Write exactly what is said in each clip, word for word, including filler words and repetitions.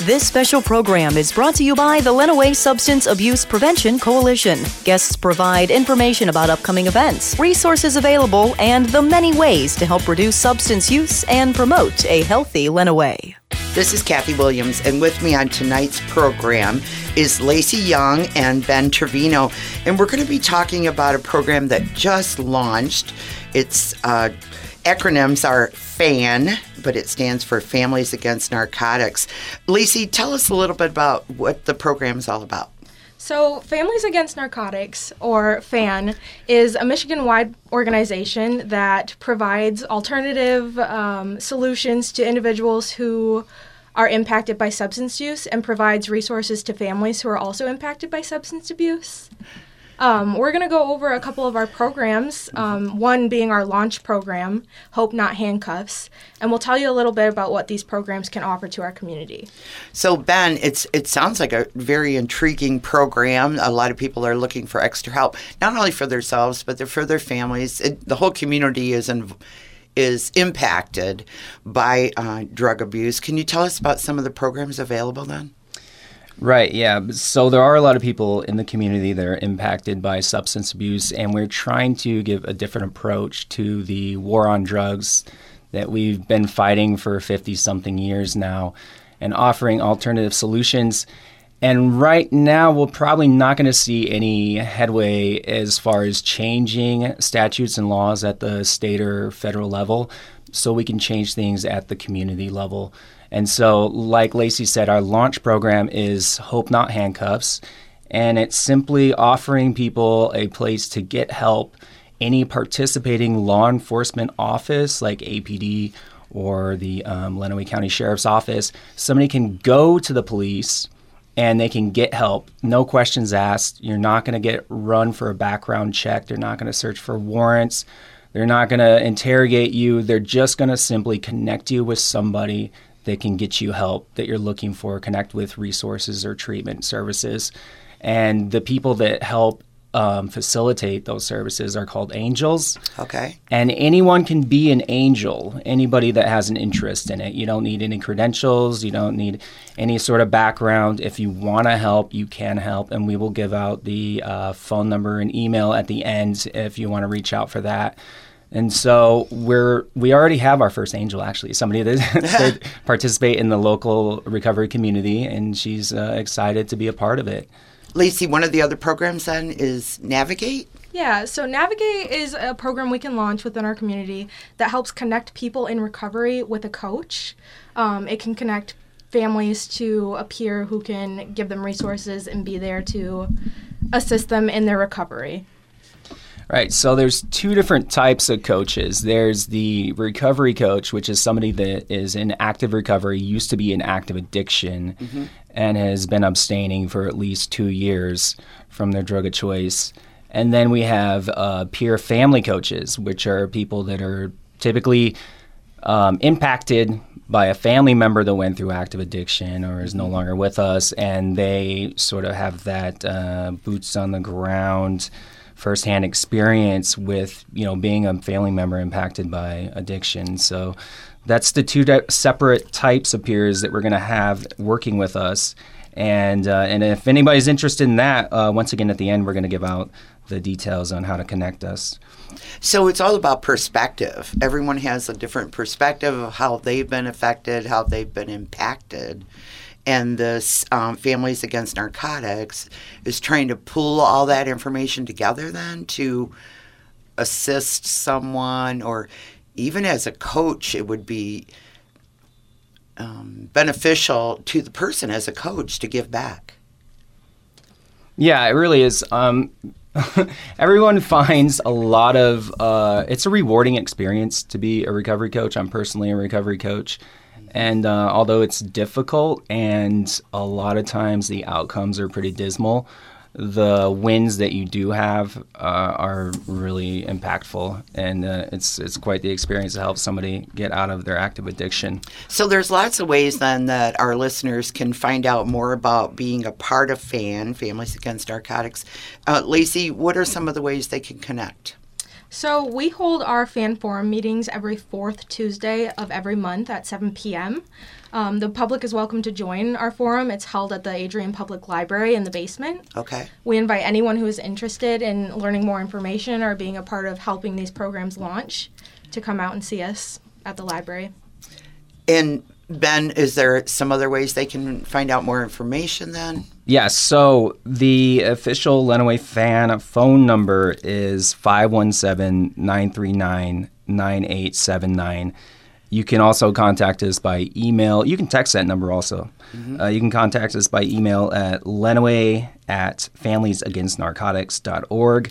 This special program is brought to you by the Lenawee Substance Abuse Prevention Coalition. Guests provide information about upcoming events, resources available, and the many ways to help reduce substance use and promote a healthy Lenawee. This is Kathy Williams, and with me on tonight's program is Lacey Young and Ben Trevino, and we're going to be talking about a program that just launched. Its uh, acronyms are FAN, but it stands for Families Against Narcotics. Lacey, tell us a little bit about what the program is all about. So Families Against Narcotics, or FAN, is a Michigan-wide organization that provides alternative um, solutions to individuals who are impacted by substance use and provides resources to families who are also impacted by substance abuse. Um, we're going to go over a couple of our programs, um, one being our launch program, Hope Not Handcuffs, and we'll tell you a little bit about what these programs can offer to our community. So, Ben, it's it sounds like a very intriguing program. A lot of people are looking for extra help, not only for themselves, but for their families. It, the whole community is in, is impacted by uh, drug abuse. Can you tell us about some of the programs available then? Right, yeah. So there are a lot of people in the community that are impacted by substance abuse, and we're trying to give a different approach to the war on drugs that we've been fighting for fifty-something years now and offering alternative solutions. And right now, we're probably not going to see any headway as far as changing statutes and laws at the state or federal level, so we can change things at the community level. And so, like Lacey said, our launch program is Hope Not Handcuffs, and it's simply offering people a place to get help. Any participating law enforcement office, like A P D or the um, Lenawee County Sheriff's Office, somebody can go to the police and they can get help. No questions asked. You're not going to get run for a background check. They're not going to search for warrants. They're not going to interrogate you. They're just going to simply connect you with somebody that can get you help that you're looking for, connect with resources or treatment services. And the people that help um, facilitate those services are called angels. Okay. And anyone can be an angel, anybody that has an interest in it. You don't need any credentials. You don't need any sort of background. If you want to help, you can help. And we will give out the uh, phone number and email at the end if you want to reach out for that. And so we're we already have our first angel, actually, somebody that, that participate in the local recovery community, and she's uh, excited to be a part of it. Lacey, one of the other programs then is Navigate? Yeah, so Navigate is a program we can launch within our community that helps connect people in recovery with a coach. Um, it can connect families to a peer who can give them resources and be there to assist them in their recovery. Right. So there's two different types of coaches. There's the recovery coach, which is somebody that is in active recovery, used to be in active addiction, mm-hmm. and has been abstaining for at least two years from their drug of choice. And then we have uh, peer family coaches, which are people that are typically um, impacted by a family member that went through active addiction or is no longer with us, and they sort of have that uh, boots on the ground firsthand experience with, you know, being a family member impacted by addiction. So that's the two de- separate types of peers that we're going to have working with us. And uh, and if anybody's interested in that, uh, once again, at the end, we're going to give out the details on how to connect us. So it's all about perspective. Everyone has a different perspective of how they've been affected, how they've been impacted. And this um, Families Against Narcotics is trying to pull all that information together then to assist someone, or even as a coach, it would be um, beneficial to the person as a coach to give back. Yeah, it really is. Um, everyone finds a lot of, uh, it's a rewarding experience to be a recovery coach. I'm personally a recovery coach. And uh, although it's difficult and a lot of times the outcomes are pretty dismal, the wins that you do have uh, are really impactful. And uh, it's it's quite the experience to help somebody get out of their active addiction. So there's lots of ways then that our listeners can find out more about being a part of FAN, Families Against Narcotics. Uh, Lacey, what are some of the ways they can connect? So we hold our fan forum meetings every fourth Tuesday of every month at seven p.m. Um, the public is welcome to join our forum. It's held at the Adrian Public Library in the basement. Okay. We invite anyone who is interested in learning more information or being a part of helping these programs launch to come out and see us at the library. And Ben, is there some other ways they can find out more information then? Yes, so the official Lenawee Fan phone number is five one seven, nine three nine, nine eight seven nine. You can also contact us by email. You can text that number also. Mm-hmm. Uh, you can contact us by email at lenawee at families against narcotics dot org,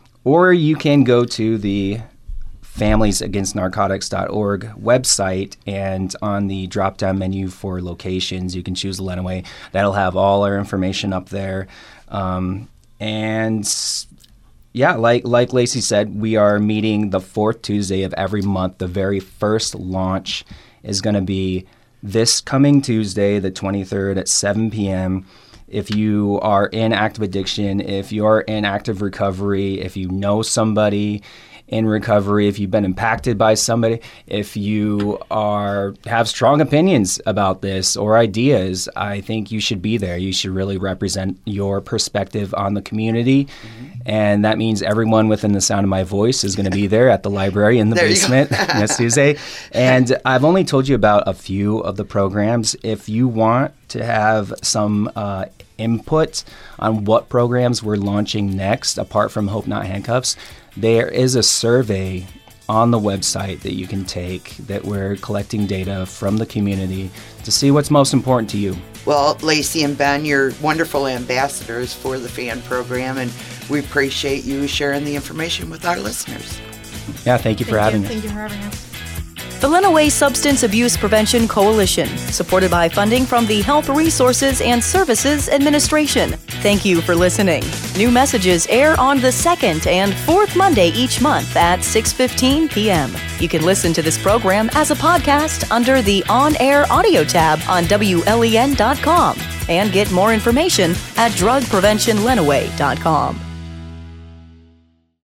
or you can go to the families against narcotics dot org website, and on the drop-down menu for locations, you can choose Lenawee. That'll have all our information up there. Um, and yeah, like like Lacey said, we are meeting the fourth Tuesday of every month. The very first launch is going to be this coming Tuesday, the twenty-third at seven p.m. If you are in active addiction, if you're in active recovery, if you know somebody in recovery, if you've been impacted by somebody, if you are have strong opinions about this or ideas, I think you should be there. You should really represent your perspective on the community. Mm-hmm. And that means everyone within the sound of my voice is going to be there at the library in the there basement next Tuesday. And I've only told you about a few of the programs. If you want to have some uh, input on what programs we're launching next, apart from Hope Not Handcuffs, there is a survey on the website that you can take that we're collecting data from the community to see what's most important to you. Well, Lacey and Ben, you're wonderful ambassadors for the FAN program, and we appreciate you sharing the information with our listeners. Yeah, thank you for thank having you. us. Thank you for having us. The Lenawee Substance Abuse Prevention Coalition, supported by funding from the Health Resources and Services Administration. Thank you for listening. New messages air on the second and fourth Monday each month at six fifteen p.m. You can listen to this program as a podcast under the On-Air Audio tab on W L E N dot com and get more information at drug prevention lenawee dot com.